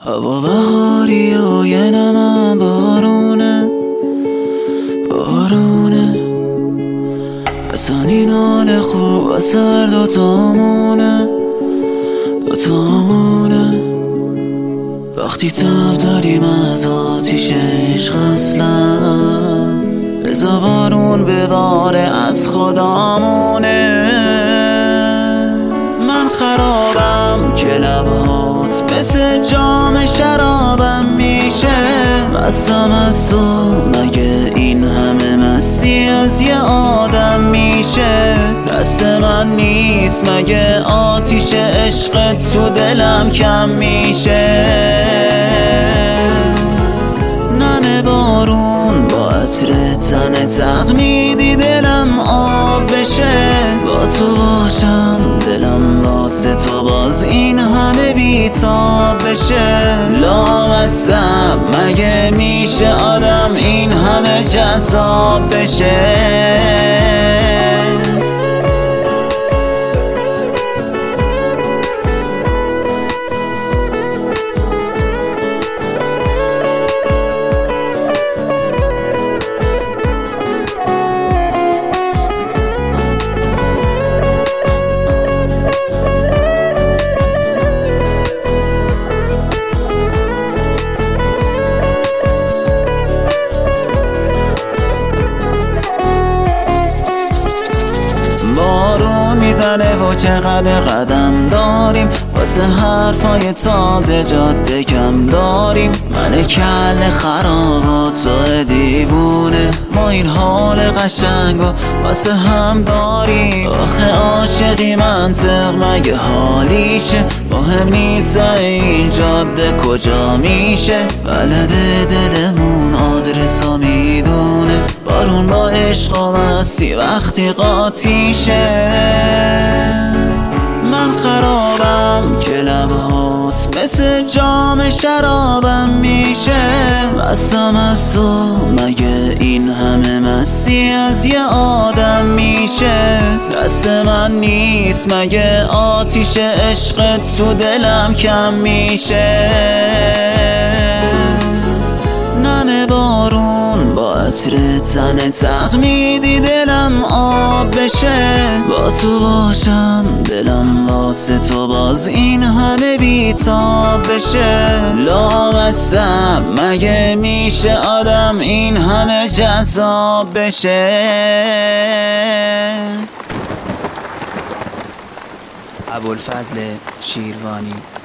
هوا بهاری و یه نمم بارونه اصلا این حال خوب و سر دوتامونه وقتی تب داریم از آتیش عشق اصلا بزا بارون بباره از خدامونه. من خرابم که لبهات مثل جام شرابم میشه، مستم از تو مگه این همه مستی از یه آدم میشه. دست من نیست مگه آتیش عشقت تو دلم کم میشه. نم بارون با عطر تن تقمیدی دلم آب بشه. با تو باشم دلم واسه تو باز این همه بیتاب بشه. لامصب مگه میشه آدم این همه جذاب بشه. بارون میزنه و چقدر قدم داریم، واسه حرفای تازه جاده کم داریم. من کل خرابات تو دیوونه، ما این حال قشنگو واسه هم داریم. آخه عاشقی منطق مگه حالیشه، مهم نیست این جاده کجا میشه. بلده دلمون آدرسو میدونه، بارون با عشق و مستی وقتی قاطیشه. من خرابم که لبهات مثل جام شرابم میشه، مستم از تو مگه این همه مستی از یه آدم میشه. دست من نیست مگه آتیش عشقت تو دلم کم میشه. نم بارون با عطر تن تقمیدی دلم آب بشه. با تو باشم دلم واسه تو باز این همه بیتاب بشه. لامصب مگه میشه آدم این همه جذاب بشه. ابوالفضل شیروانی.